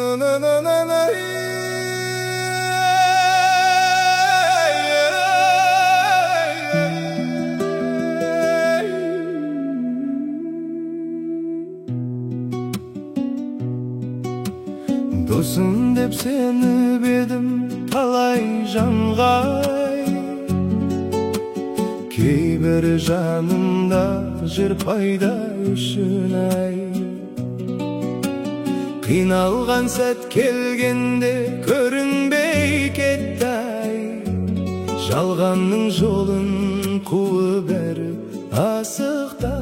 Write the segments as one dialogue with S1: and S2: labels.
S1: Досым деп сені бедім талай жанғай, кейбір жанымда жүр пайда үшін ай. Қиналған сәт келгенде көрінбей кетті ай, жалғанның жолын қуып әрі асықтай.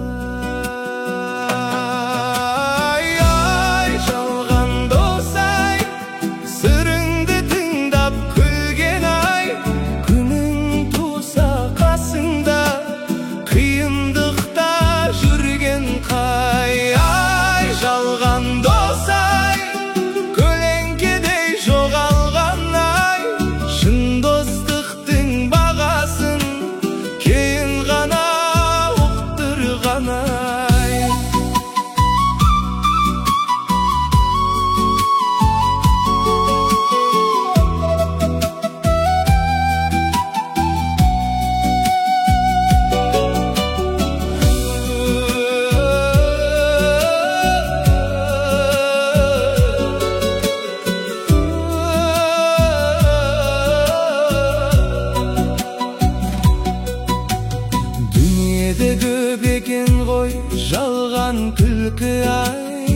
S1: Көп екен ғой жалған күлкі ай,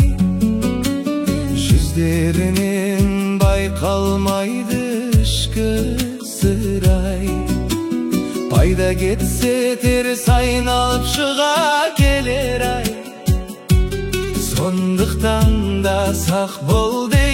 S1: жүздерінен байқалмайды ішкі сыр ай. Пайда кетсе теріс айналып шыға келер ай, сондықтан да сақ бол